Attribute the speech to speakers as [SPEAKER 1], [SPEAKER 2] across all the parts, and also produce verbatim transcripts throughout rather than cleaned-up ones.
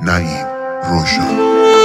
[SPEAKER 1] نعیم روشن.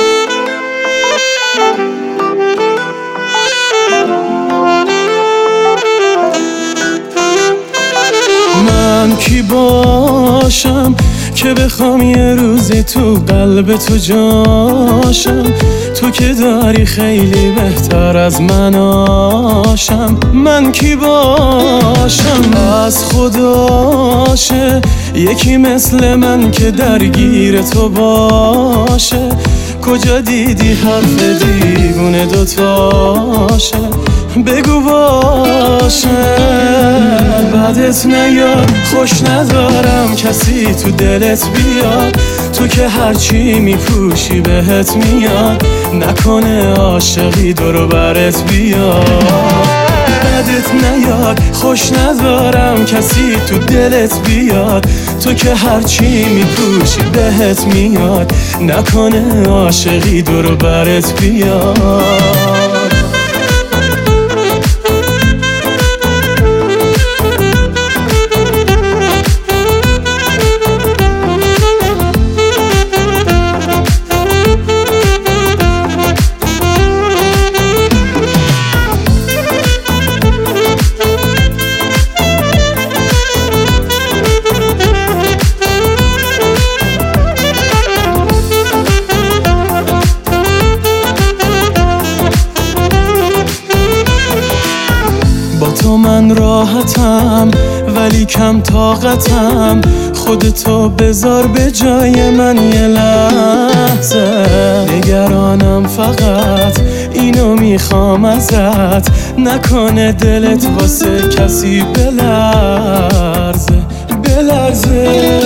[SPEAKER 2] من کی باشم که بخوام یه روزی تو قلب تو جاشم، تو که داری خیلی بهتر از من آشم. من کی باشم از خداشه یکی مثل من که درگیر تو باشه. کجا دیدی حرف دیوونه دوتاشه؟ بگو باشه. بعدت نیاد خوش ندارم کسی تو دلت بیاد، تو که هرچی میپوشی بهت میاد، نکنه عاشقی دورو برت بیاد. بعدت نیاد خوش ندارم کسی تو دلت بیاد، تو که هرچی میپوشی بهت میاد، نکنه عاشقی دورو برت بیاد. با تو من راحتم ولی کم طاقتم، خودتو بذار به جای من یه لحظه. نگرانم فقط اینو میخوام ازت، نکنه دلت واسه کسی بلرزه بلرزه.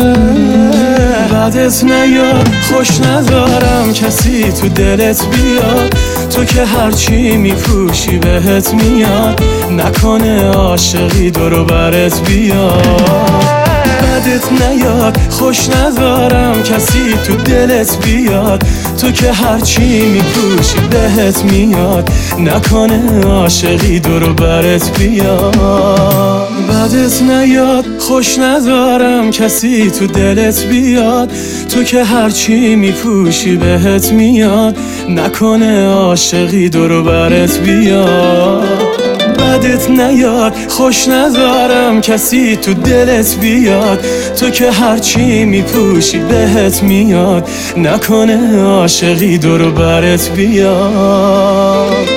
[SPEAKER 2] بعدت نیاد خوش ندارم کسی تو دلت بیاد، تو که هرچی میپوشی بهت میاد، نکنه عاشقی دورو برت بیاد. بعدت نیاد خوش ندارم کسی تو دلت بیاد، تو که هرچی میپوشی بهت میاد، نکنه عاشقی دورو برت بیاد. بعدت نیاد خوش ندارم کسی تو دلت بیاد، تو که هرچی میپوشی بهت میاد، نکنه عاشقی دورو برت بیاد. بعدت نیاد خوش ندارم کسی تو دلت بیاد، تو که هرچی میپوشی بهت میاد، نکنه عاشقی دورو برت بیاد.